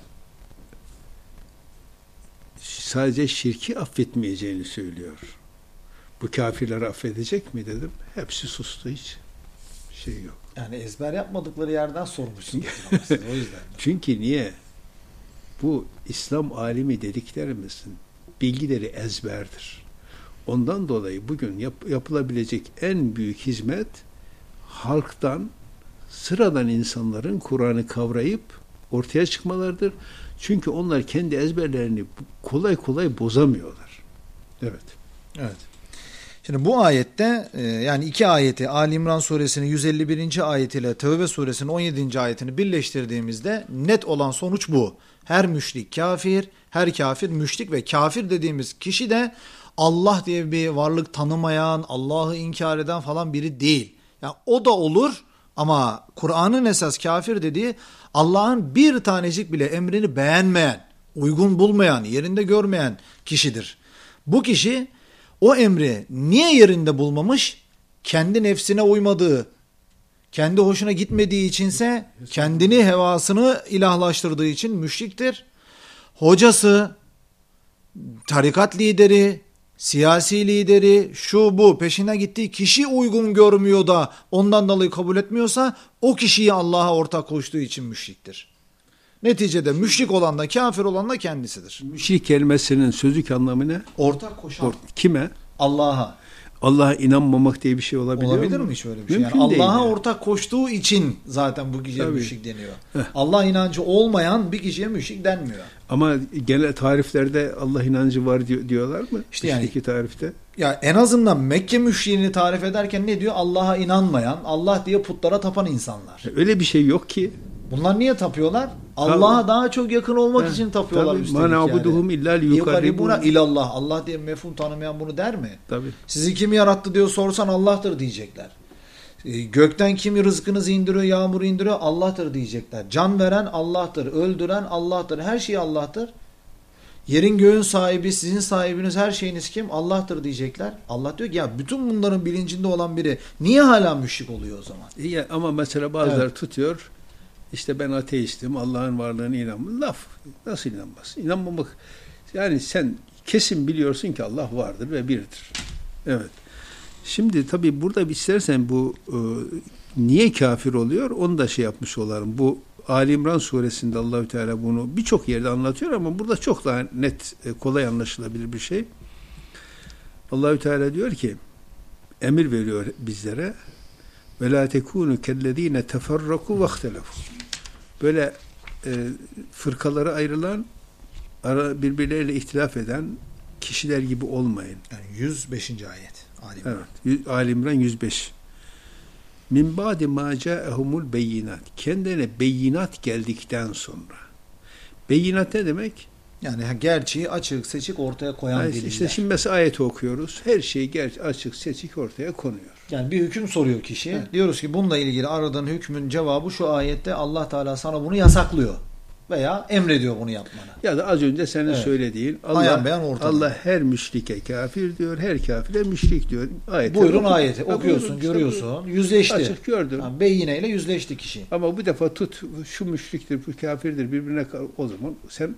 sadece şirki affetmeyeceğini söylüyor. Bu kafirleri affedecek mi dedim. Hepsi sustu, hiç şey yok. Yani ezber yapmadıkları yerden sormuşsunuz. O yüzden. Çünkü niye? Bu İslam alimi dediklerimizin bilgileri ezberdir. Ondan dolayı bugün yapılabilecek en büyük hizmet halktan, sıradan insanların Kur'an'ı kavrayıp ortaya çıkmalarıdır. Çünkü onlar kendi ezberlerini kolay kolay bozamıyorlar. Evet. Evet. Şimdi bu ayette yani iki ayeti, Ali İmran suresinin 151. ayetiyle Tevbe suresinin 17. ayetini birleştirdiğimizde net olan sonuç bu. Her müşrik kafir, her kafir müşrik ve kafir dediğimiz kişi de Allah diye bir varlık tanımayan, Allah'ı inkar eden falan biri değil. Yani o da olur ama Kur'an'ın esas kafir dediği Allah'ın bir tanecik bile emrini beğenmeyen, uygun bulmayan, yerinde görmeyen kişidir. Bu kişi o emri niye yerinde bulmamış? Kendi nefsine uymadığı, kendi hoşuna gitmediği içinse kendini, hevasını ilahlaştırdığı için müşriktir. Hocası, tarikat lideri, siyasi lideri, şu bu peşine gittiği kişi uygun görmüyor da ondan dolayı kabul etmiyorsa o kişiyi Allah'a ortak koştuğu için müşriktir. Neticede müşrik olan da kafir olan da kendisidir. Müşrik kelimesinin sözlük anlamı ne? Ortak koşan. Kime? Allah'a. Allah'a inanmamak diye bir şey olabilir mi hiç öyle bir Mümkün şey? Yani Allah'a değil. ortak koştuğu için zaten bu kişiye Tabii. müşrik deniyor. Allah inancı olmayan bir kişiye müşrik denmiyor. Ama genel tariflerde Allah inancı var diyorlar mı? İşte yani iki tarifte. Ya en azından Mekke müşriğini tarif ederken ne diyor? Allah'a inanmayan, Allah diye putlara tapan insanlar. Öyle bir şey yok ki. Bunlar niye tapıyorlar? Allah'a daha çok yakın olmak için tapıyorlar. Ma na'buduhum illa liyukarribuna ilallah. Allah diye mefhum tanımayan bunu der mi? Tabii. Sizi kim yarattı diyor sorsan Allah'tır diyecekler. Gökten kim rızkınızı indiriyor, yağmuru indiriyor? Allah'tır diyecekler. Can veren Allah'tır, öldüren Allah'tır. Her şey Allah'tır. Yerin göğün sahibi, sizin sahibiniz, her şeyiniz kim? Allah'tır diyecekler. Allah diyor ki ya bütün bunların bilincinde olan biri niye hala müşrik oluyor o zaman? İyi, ama mesela bazıları tutuyor. İşte ben ateistim, Allah'ın varlığına inanmam. Laf. Nasıl inanmaz? İnanmamak. Yani sen kesin biliyorsun ki Allah vardır ve birdir. Evet. Şimdi tabii burada istersen bu niye kafir oluyor? Onu da şey yapmış olalım. Bu Ali İmran suresinde Allahü Teala bunu birçok yerde anlatıyor ama burada çok daha net, kolay anlaşılabilir bir şey. Allahü Teala diyor ki, emir veriyor bizlere. Ve la tekunu kellezine teferraku ve ihtelefu. Böyle fırkalara ayrılan, birbirleriyle ihtilaf eden kişiler gibi olmayın. Yani 105. ayet. Ali İmran. Evet. Ali İmran 105. Min ba'di ma ca'ehumul beyinat. Kendine beyinat geldikten sonra. Beyinat ne demek? Yani gerçeği açık seçik ortaya koyan deliller. İşte şimdi mesela ayeti okuyoruz. Her şey açık seçik ortaya konuyor. Yani bir hüküm soruyor kişi. Evet. Diyoruz ki bununla ilgili aradığın hükmün cevabı şu ayette Allah Teala sana bunu yasaklıyor. Veya emrediyor bunu yapmanı. Ya da az önce senin söylediğin Allah her müşrike kafir diyor, her kafire müşrik diyor. Buyurun ayeti okuyorsun, görüyorsun, yüzleşti. Açık gördün. Yani beyineyle yüzleşti kişi. Ama bu defa şu müşriktir, bu kafirdir birbirine, o zaman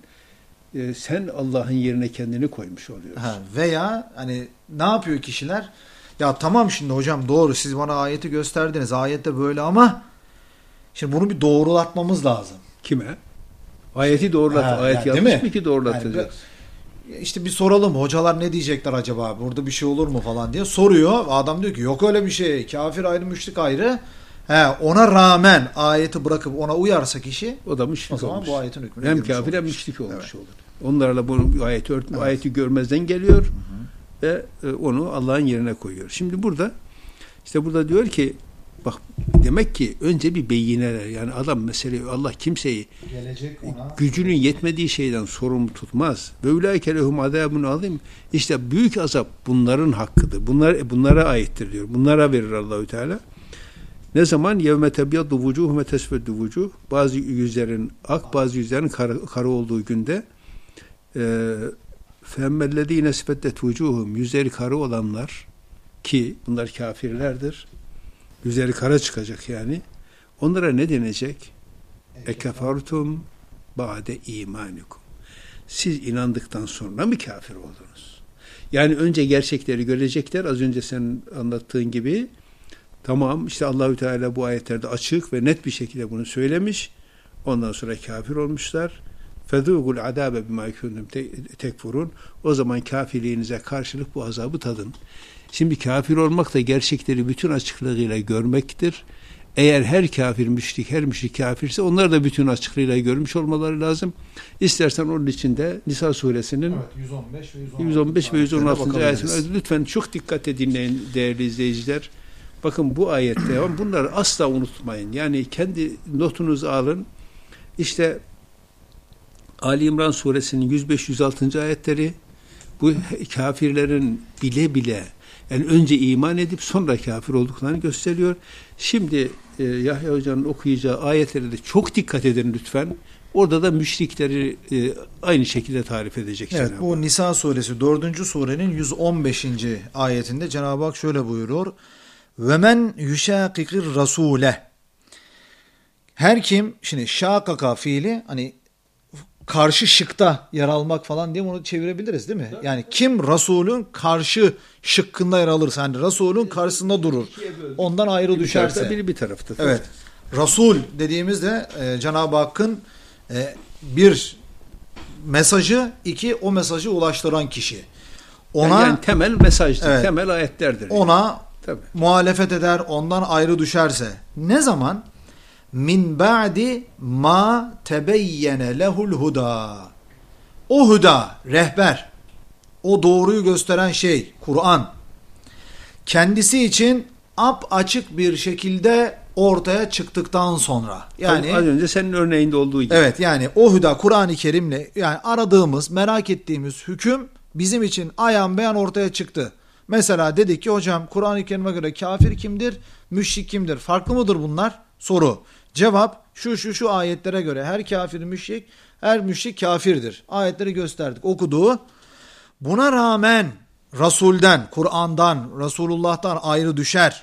sen Allah'ın yerine kendini koymuş oluyorsun. Veya hani ne yapıyor kişiler? Ya tamam şimdi hocam doğru siz bana ayeti gösterdiniz. Ayette böyle ama şimdi bunu bir doğrulatmamız lazım. Kime? Ayeti doğrulat. Ayet yanlış mı ki doğrulatacağız? Yani işte bir soralım. Hocalar ne diyecekler acaba? Burada bir şey olur mu falan diye soruyor. Adam diyor ki yok öyle bir şey. Kafir ayrı, müşrik ayrı. Ona rağmen ayeti bırakıp ona uyarsa kişi o da müşrik olmuş. O zaman bu ayetin hükmüne hem kafir hem müşrik olmuş olur. Onlarla bu ayeti görmezden geliyor ve onu Allah'ın yerine koyuyor. Şimdi burada diyor ki bak Demek ki önce bir beyineler. Yani adam mesela Allah kimseyi gücünün yetmediği şeyden sorumlu tutmaz. Ve ulaike lehum azabun azim. İşte büyük azap bunların hakkıdır. Bunlara aittir diyor. Bunlara verir Allahü Teala. Ne zaman? Yevme tebyaddu vucuh ve tesveddu vucuh. Bazı yüzlerin ak, bazı yüzlerin kara olduğu günde femmellezîne sveddet vucuhum, yüzleri kara olanlar ki bunlar kafirlerdir. Yüzleri kara çıkacak yani. Onlara ne denecek? Ekefertum ba'de imanikum. Siz inandıktan sonra mı kafir oldunuz? Yani önce gerçekleri görecekler. Az önce sen anlattığın gibi. Tamam, işte Allahü Teala bu ayetlerde açık ve net bir şekilde bunu söylemiş. Ondan sonra kafir olmuşlar. Fezûgul adâbe bimâ kuntum tekfurun. O zaman kafirliğinize karşılık bu azabı tadın. Şimdi kafir olmak da gerçekleri bütün açıklığıyla görmektir. Eğer her kafir müşrik, her müşrik kafirse onlar da bütün açıklığıyla görmüş olmaları lazım. İstersen onun için de Nisa suresinin 115 ve 116. ayetine lütfen çok dikkatle dinleyin değerli izleyiciler. Bakın bu ayette bunları asla unutmayın. Yani kendi notunuzu alın. İşte Ali İmran suresinin 105-106. ayetleri bu kafirlerin bile bile yani önce iman edip sonra kafir olduklarını gösteriyor. Şimdi Yahya Hoca'nın okuyacağı ayetlere de çok dikkat edin lütfen. Orada da müşrikleri aynı şekilde tarif edecek. Evet, bu Nisa suresi 4. surenin 115. ayetinde Cenab-ı Hak şöyle buyuruyor. Ve men yuşakikir rasule. Her kim, şimdi şakaka fiili hani karşı şıkta yer almak falan diye onu çevirebiliriz değil mi? Yani kim Resul'ün karşı şıkkında yer alırsa, hani Resul'ün karşısında durur. Ondan ayrı düşerse. Biri bir tarafta. Evet. Resul dediğimizde Cenab-ı Hakk'ın bir mesajı, iki o mesajı ulaştıran kişi. Ona yani temel mesajdır, evet, temel ayetlerdir. Ona muhalefet eder, ondan ayrı düşerse. Ne zaman? Min ba'di ma tebeyyene lehul huda. O huda, rehber, o doğruyu gösteren şey, Kur'an, kendisi için açık bir şekilde ortaya çıktıktan sonra. Yani az önce senin örneğinde olduğu gibi. Evet, yani o huda Kur'an-ı Kerim'le yani aradığımız, merak ettiğimiz hüküm bizim için ayan beyan ortaya çıktı. Mesela dedik ki hocam Kur'an-ı Kerim'e göre kafir kimdir, müşrik kimdir? Farklı mıdır bunlar? Soru. Cevap şu ayetlere göre her kafir müşrik, her müşrik kafirdir. Ayetleri gösterdik, okudu. Buna rağmen Resul'den, Kur'an'dan, Resulullah'tan ayrı düşer.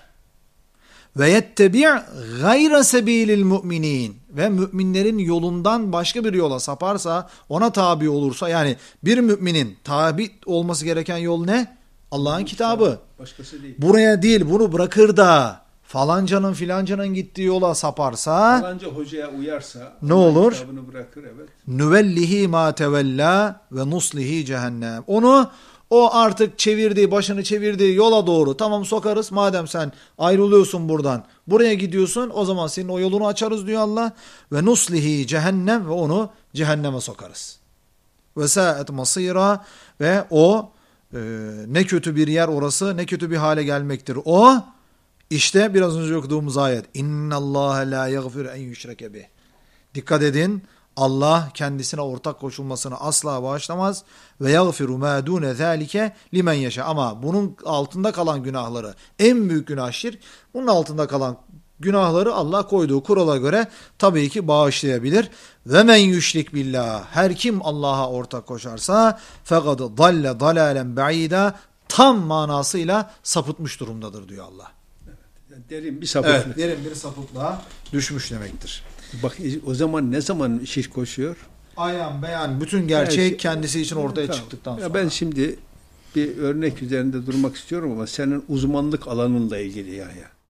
Ve yettebi' gayra sebilil mu'minin, ve müminlerin yolundan başka bir yola saparsa, ona tabi olursa, yani bir müminin tabi olması gereken yol ne? Allah'ın kitabı. Başkası değil. Buraya değil, bunu bırakır da falancanın filancanın gittiği yola saparsa, falanca hocaya uyarsa ne olur? Kitabını bırakır, evet. Nüvellihi ma tevella ve nuslihi cehennem. Onu o artık başını çevirdiği yola doğru tamam sokarız. Madem sen ayrılıyorsun buradan, buraya gidiyorsun, o zaman senin o yolunu açarız diyor Allah. Ve nuslihi cehennem, ve onu cehenneme sokarız. Ve sa'et masira, ve o ne kötü bir yer orası, ne kötü bir hale gelmektir o. İşte biraz önce okuduğumuz ayet. İnnallâhe lâ yagfir en yüşreke bih. Dikkat edin. Allah kendisine ortak koşulmasını asla bağışlamaz. Ve yagfiru mâ dûne zâlike limen yeşâ. Ama bunun altında kalan günahları, en büyük günah şirk, bunun altında kalan günahları Allah koyduğu kurala göre tabii ki bağışlayabilir. Ve men yüşrik billah. Her kim Allah'a ortak koşarsa fekad dalle dalalen ba'ida, tam manasıyla sapıtmış durumdadır diyor Allah. Derin bir sapıklık. Evet, derin bir sapıklığa düşmüş demektir. Bak o zaman ne zaman şirk koşuyor? Ayan beyan bütün gerçek kendisi için ortaya çıktıktan sonra. Ya ben şimdi bir örnek üzerinde durmak istiyorum ama senin uzmanlık alanınla ilgili ya.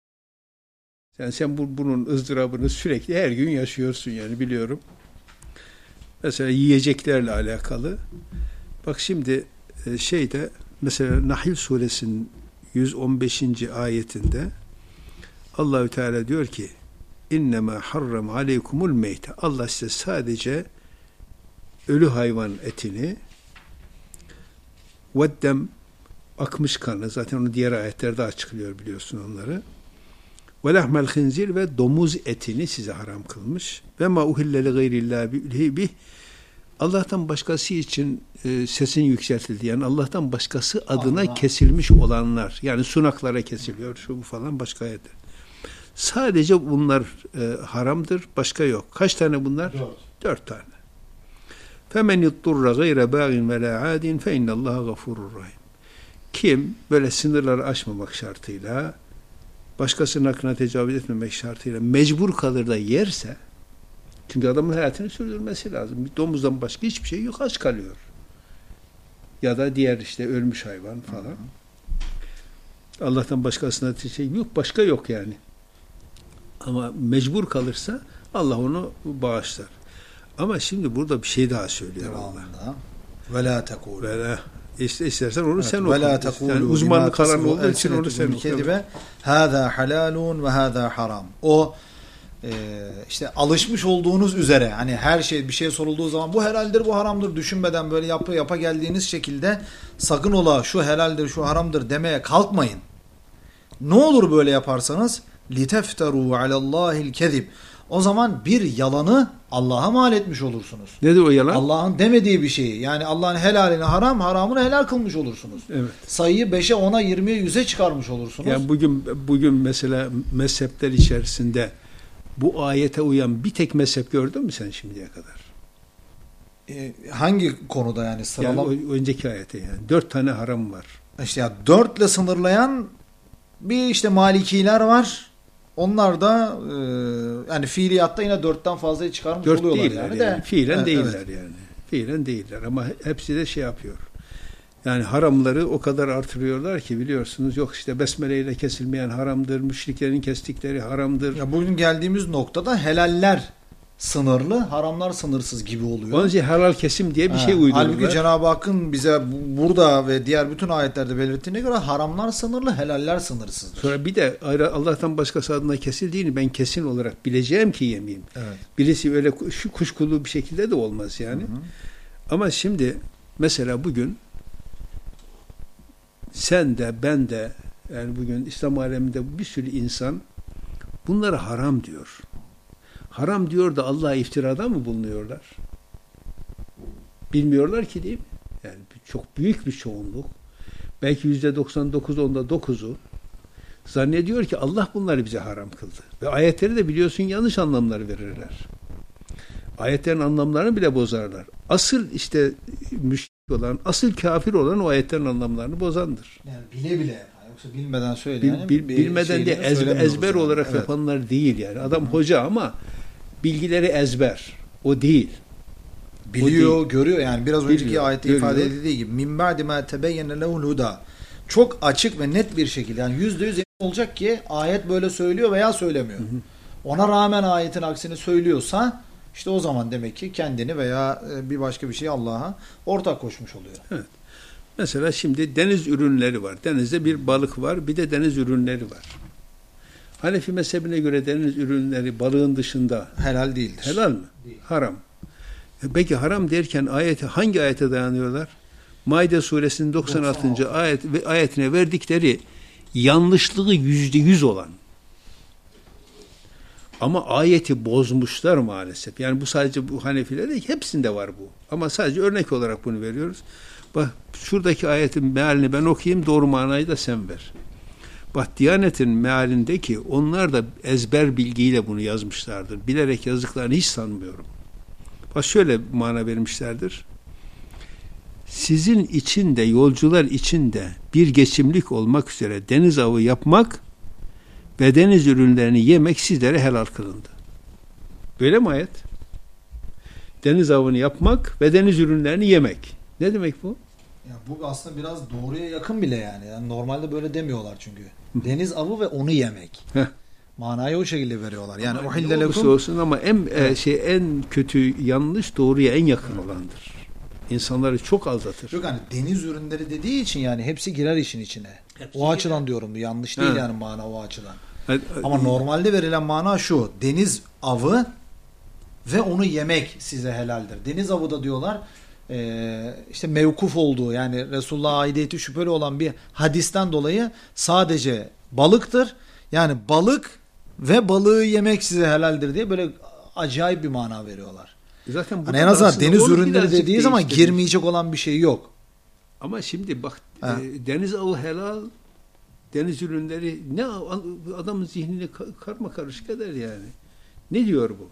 Sen bunun ızdırabını sürekli her gün yaşıyorsun yani, biliyorum. Mesela yiyeceklerle alakalı. Bak şimdi mesela Nahl suresinin 115. ayetinde Allahü Teala diyor ki İnnemâ harram aleykumul meyte. Allah size sadece ölü hayvan etini, veddem, akmış kanı, zaten onu diğer ayetlerde açıklıyor biliyorsun onları. Ve lahmel khinzir ve domuz etini size haram kılmış. Ve ma uhille li gayrillahi bih. Allah'tan başkası için sesin yükseltildi. Yani Allah'tan başkası adına Allah. kesilmiş olanlar. Yani sunaklara kesiliyor. Şu bu falan başka yerde. Sadece bunlar haramdır. Başka yok. Kaç tane bunlar? 4 tane. فَمَنْ يُطُّرَّ غَيْرَ بَاغٍ وَلَا عَادٍ فَاِنَّ اللّٰهَ غَفُورٌ رَحِيمٌ. Kim böyle sınırları aşmamak şartıyla, başkasının hakkına tecavüz etmemek şartıyla mecbur kalır da yerse, çünkü adamın hayatını sürdürmesi lazım. Bir domuzdan başka hiçbir şey yok, aç kalıyor. Ya da diğer işte ölmüş hayvan falan. Allah'tan başkasına şey yok, başka yok yani. Ama mecbur kalırsa Allah onu bağışlar. Ama şimdi burada bir şey daha söylüyor Allah. Ve la tekulu. Ve la, istersen onu sen oku. Ve la tekulu. Yani uzmanlık alanı olduğu için onu sen oku. Hâzâ halâlûn ve hâzâ haram. O işte alışmış olduğunuz üzere, hani her şey, bir şey sorulduğu zaman bu helaldir, bu haramdır düşünmeden böyle yapa geldiğiniz şekilde sakın ola şu helaldir, şu haramdır demeye kalkmayın. Ne olur böyle yaparsanız لِتَفْتَرُوا عَلَى اللّٰهِ الْكَذِبِ. O zaman bir yalanı Allah'a mal etmiş olursunuz. Nedir o yalan? Allah'ın demediği bir şeyi. Yani Allah'ın helalini haram, haramını helal kılmış olursunuz. Evet. Sayıyı 5'e, 10'a, 20'ye, 100'e çıkarmış olursunuz. Yani bugün mesela mezhepler içerisinde bu ayete uyan bir tek mezhep gördün mü sen şimdiye kadar? Hangi konuda yani sıralama? Yani önceki ayete yani. 4 tane haram var. İşte ya 4 ile sınırlayan bir işte Malikiler var. Onlar da yani fiiliyatta yine 4'ten fazlayı çıkarmış 4 oluyorlar değiller yani. yani. Fiilen evet, değiller evet. yani. Fiilen değiller ama hepsi de şey yapıyor. Yani haramları o kadar artırıyorlar ki biliyorsunuz, yok işte besmele ile kesilmeyen haramdır, müşriklerin kestikleri haramdır. Ya bugün geldiğimiz noktada helaller sınırlı, haramlar sınırsız gibi oluyor. Onun için helal kesim diye bir şey uydurdular. Halbuki Cenab-ı Hakk'ın bize burada ve diğer bütün ayetlerde belirttiğine göre haramlar sınırlı, helaller sınırsızdır. Sonra bir de Allah'tan başkası adına kesildiğini ben kesin olarak bileceğim ki yemeyeyim. Evet. Birisi öyle kuşkulu bir şekilde de olmaz yani. Hı hı. Ama şimdi mesela bugün sen de ben de, yani bugün İslam aleminde bir sürü insan bunlara haram diyor. Haram diyor da Allah'a iftirada mı bulunuyorlar? Bilmiyorlar ki, değil mi? Yani çok büyük bir çoğunluk, belki %99'u zannediyor ki Allah bunları bize haram kıldı. Ve ayetleri de biliyorsun yanlış anlamlar verirler. Ayetlerin anlamlarını bile bozarlar. Asıl işte müşrik olan, asıl kafir olan o ayetlerin anlamlarını bozandır. Yani bile bile, yoksa bilmeden söyleyen. Bilmeden de ezber yani. olarak yapanlar değil yani. Adam hoca ama bilgileri ezber. O değil. Biliyor, görüyor yani biraz Biliyor, önceki ayette görüyor. ifade edildiği gibi min ba'di ma tebeyyene lehul huda. Çok açık ve net bir şekilde, yani %100 emin olacak ki ayet böyle söylüyor veya söylemiyor. Hı hı. Ona rağmen ayetin aksini söylüyorsa işte o zaman demek ki kendini veya bir başka bir şeyi Allah'a ortak koşmuş oluyor. Evet. Mesela şimdi deniz ürünleri var. Denizde bir balık var, bir de deniz ürünleri var. Hanefi mezhebine göre deniz ürünleri balığın dışında helal değildir. Helal mi? Değil. Haram. Peki haram derken hangi ayete dayanıyorlar? Maide suresinin 96. ayetine verdikleri yanlışlığı %100 olan. Ama ayeti bozmuşlar maalesef. Yani bu sadece bu Hanefilerde değil, hepsinde var bu. Ama sadece örnek olarak bunu veriyoruz. Bak şuradaki ayetin mealini ben okuyayım, doğru manayı da sen ver. Bak Diyanet'in mealindeki onlar da ezber bilgiyle bunu yazmışlardır. Bilerek yazdıklarını hiç sanmıyorum. Bak şöyle mana vermişlerdir. Sizin için de yolcular için de bir geçimlik olmak üzere deniz avı yapmak ve deniz ürünlerini yemek sizlere helal kılındı. Böyle mi ayet? Deniz avını yapmak ve deniz ürünlerini yemek. Ne demek bu? Ya bu aslında biraz doğruya yakın bile yani. Yani normalde böyle demiyorlar çünkü. Deniz avı ve onu yemek. Manayı o şekilde veriyorlar. Yani uhille lekum olsun ama en kötü yanlış doğruya en yakın olandır. İnsanları çok aldatır. Yok hani deniz ürünleri dediği için yani hepsi girer işin içine. Hepsi o açıdan diyorum. Yanlış değil yani mana o açıdan. Ama normalde verilen mana şu. Deniz avı ve onu yemek size helaldir. Deniz avı da diyorlar işte mevkuf olduğu, yani Resulullah'a aidiyeti şüpheli olan bir hadisten dolayı sadece balıktır. Yani balık ve balığı yemek size helaldir diye böyle acayip bir mana veriyorlar. Zaten hani en azından deniz ürünleri dediği zaman değiştirmiş. girmeyecek olan bir şey yok. Ama şimdi bak deniz avı helal, deniz ürünleri ne adamın zihnini karma karışık eder yani. Ne diyor bu?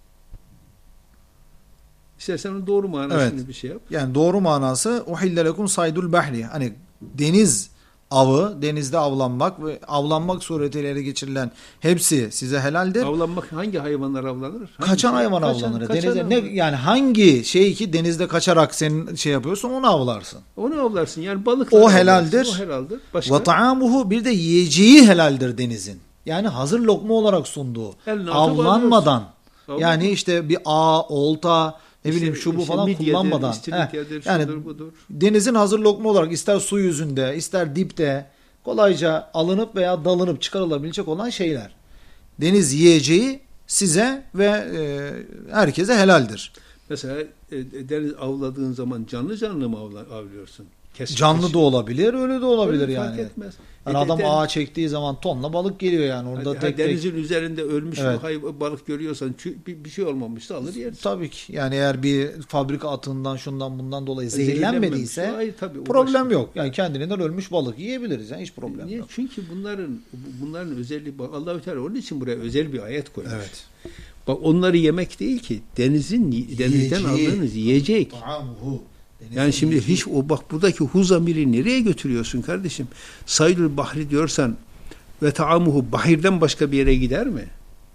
İstersen onun doğru manasını bir şey yap. Yani doğru manası uhille lekum saydul bahri. Hani deniz avı, denizde avlanmak ve avlanmak suretiyle ele geçirilen hepsi size helaldir. Avlanmak hangi hayvanlar avlanır? Kaçan hayvan avlanır. Denizde ne yani hangi şey ki denizde kaçarak senin şey yapıyorsun onu avlarsın. Onu avlarsın. Yani balık o helaldir. O helaldir. Başka? Ve ta'amuhu bir de yiyeceği helaldir denizin. Yani hazır lokma olarak sunduğu. Avlanmadan. Yani işte bir ağ, olta, ne bileyim şu bu falan kullanmadan. Yani şudur, budur. Denizin hazır lokma olarak ister su yüzünde, ister dipte kolayca alınıp veya dalınıp çıkarılabilecek olan şeyler. Deniz yiyeceği size ve herkese helaldir. Mesela deniz avladığın zaman canlı mı avlıyorsun? Canlı da olabilir, ölü de olabilir yani. Fark etmez. Yani adam ağa çektiği zaman tonla balık geliyor yani orada denizin üzerinde ölmüş balık görüyorsan bir şey olmamışsa alır yersin. Tabii ki. Yani eğer bir fabrika atığından şundan bundan dolayı zehirlenmediyse problem yok. Yani kendinden ölmüş balık yiyebiliriz yani hiç problem yok. Çünkü bunların özelliği Allahü Teala onun için buraya özel bir ayet koymuş. Evet. Bak onları yemek değil ki denizden aldığınız yiyecek. Yani şimdi hiç bak buradaki hu zamiri nereye götürüyorsun kardeşim? Saydul bahri diyorsan ve taamuhu bahirden başka bir yere gider mi?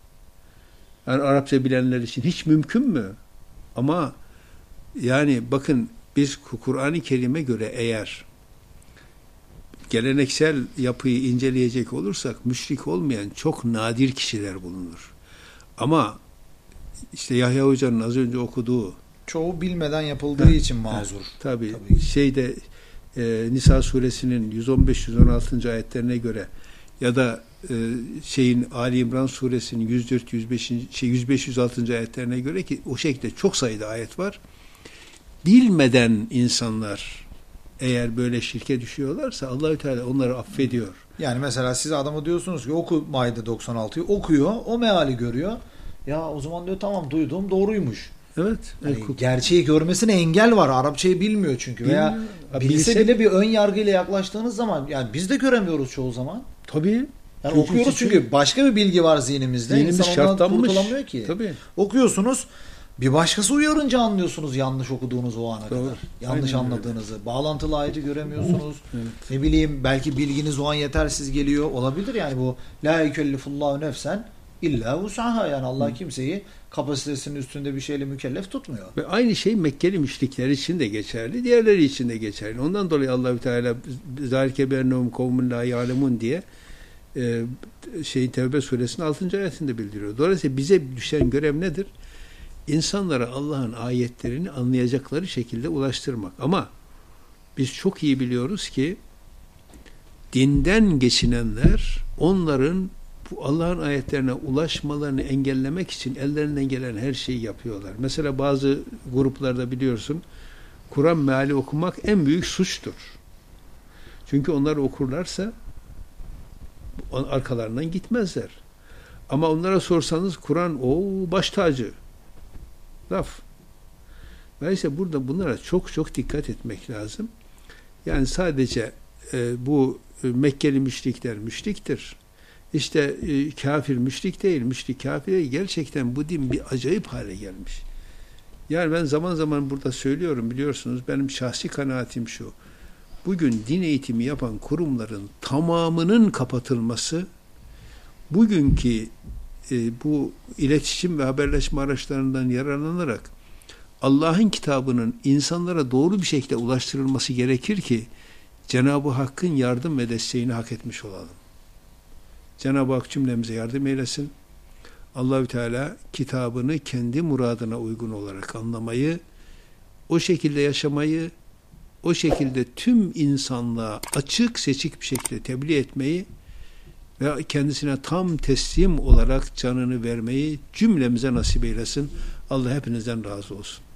Yani Arapça bilenler için hiç mümkün mü? Ama yani bakın biz Kur'an-ı Kerim'e göre eğer geleneksel yapıyı inceleyecek olursak müşrik olmayan çok nadir kişiler bulunur. Ama işte Yahya Hoca'nın az önce okuduğu çoğu bilmeden yapıldığı için mazur. Tabii. Şeyde Nisa suresinin 115-116. ayetlerine göre ya da Ali İmran suresinin 105-106. ayetlerine göre ki o şekilde çok sayıda ayet var. Bilmeden insanlar eğer böyle şirke düşüyorlarsa Allahü Teala onları affediyor. Yani mesela siz adamı diyorsunuz ki oku Maide 96'yı okuyor, o meali görüyor. Ya o zaman diyor tamam duydum doğruymuş. Evet. Yani gerçeği görmesine engel var. Arapçayı bilmiyor çünkü. Veya bilse bile bir ön yargıyla yaklaştığınız zaman yani biz de göremiyoruz çoğu zaman. Tabii. Yani okuyoruz çünkü başka bir bilgi var zihnimizde. Zihnimiz şartlanmış. Kurtulamıyor ki. Tabii. Okuyorsunuz. Bir başkası uyarınca anlıyorsunuz yanlış okuduğunuz o ana kadar. Yanlış anladığınızı. Bağlantılı ayeti göremiyorsunuz. Evet. Ne bileyim belki bilginiz o an yetersiz geliyor. Olabilir yani bu. La yükellifullahu nefsen illa vus'aha yani Allah kimseyi kapasitesinin üstünde bir şeyle mükellef tutmuyor. Ve aynı şey Mekkeli müşrikler için de geçerli, diğerleri için de geçerli. Ondan dolayı Allahü Teala zalike bennehum kavmun la ya'lemun diye Tevbe suresinin 6. ayetinde bildiriyor. Dolayısıyla bize düşen görev nedir? İnsanlara Allah'ın ayetlerini anlayacakları şekilde ulaştırmak. Ama biz çok iyi biliyoruz ki dinden geçinenler onların bu Allah'ın ayetlerine ulaşmalarını engellemek için ellerinden gelen her şeyi yapıyorlar. Mesela bazı gruplarda biliyorsun Kur'an meali okumak en büyük suçtur. Çünkü onlar okurlarsa arkalarından gitmezler. Ama onlara sorsanız Kur'an baş tacı laf. Dolayısıyla burada bunlara çok çok dikkat etmek lazım. Yani sadece bu Mekkeli müşrikler müşriktir. İşte kafir müşrik değil, müşrik kafir değil. Gerçekten bu din bir acayip hale gelmiş. Yani ben zaman zaman burada söylüyorum biliyorsunuz benim şahsi kanaatim şu. Bugün din eğitimi yapan kurumların tamamının kapatılması bugünkü bu iletişim ve haberleşme araçlarından yararlanarak Allah'ın kitabının insanlara doğru bir şekilde ulaştırılması gerekir ki Cenab-ı Hakk'ın yardım ve desteğini hak etmiş olalım. Cenab-ı Hak cümlemize yardım eylesin. Allahü Teala kitabını kendi muradına uygun olarak anlamayı, o şekilde yaşamayı, o şekilde tüm insanlığa açık seçik bir şekilde tebliğ etmeyi ve kendisine tam teslim olarak canını vermeyi cümlemize nasip eylesin. Allah hepinizden razı olsun.